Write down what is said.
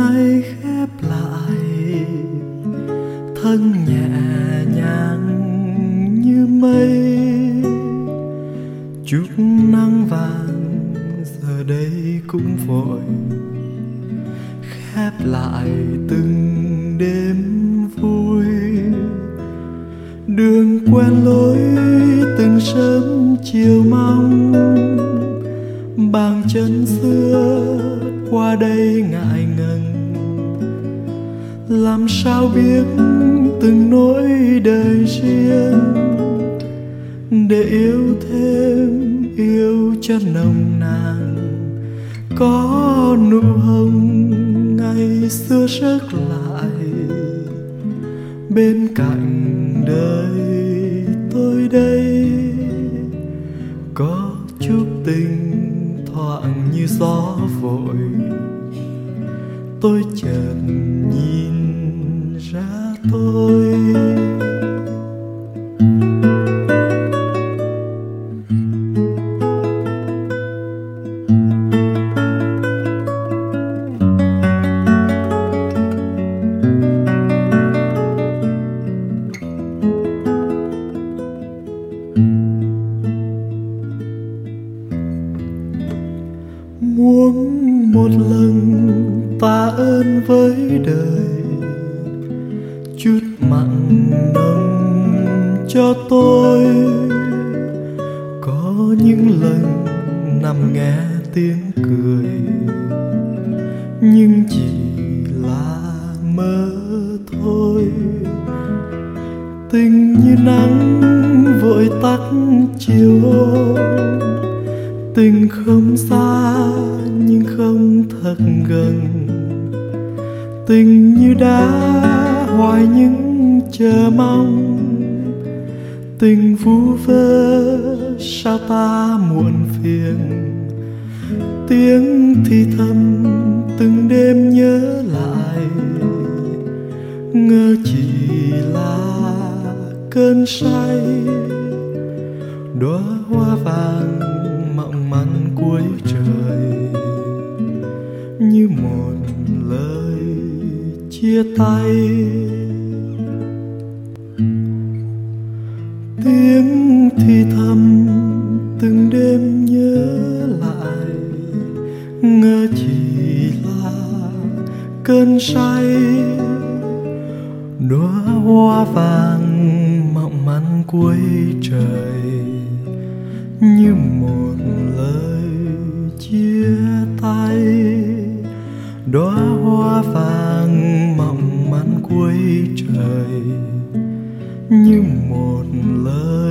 nay khép lại, thân nhẹ nhàng như mây. Chút nắng vàng giờ đây cũng vội khép lại từng đêm vui. Đường quen lối từng sớm chiều mong, bàn chân xưa qua đây ngại ngần. Làm sao biết từng nỗi đời riêng, để yêu thêm yêu cho nồng nàn. Có nụ hồng ngày xưa rớt lại, bên cạnh đời tôi đây. Có chút tình thoảng như gió vội, tôi chợt nhìn ra tôi. Muốn một lần tạ ơn với đời, chút mặn nồng cho tôi. Có những lần nằm nghe tiếng cười, nhưng chỉ là mơ thôi. Tình như nắng vội tắt chiều hôm, tình không xa nhưng không thật gần. Tình như đá hoài những chờ mong, tình vu vơ sao ta muộn phiền. Tiếng thì thầm từng đêm nhớ lại, ngỡ chỉ là cơn say. Đóa hoa vàng mộng manh cuối trời, như một lời chia tay. Tiếng thì thầm từng đêm nhớ lại, ngỡ chỉ là cơn say. Đóa hoa vàng mộng manh cuối trời, như một lời chia tay. Đóa hoa vàng mộng manh cuối trời, như một lời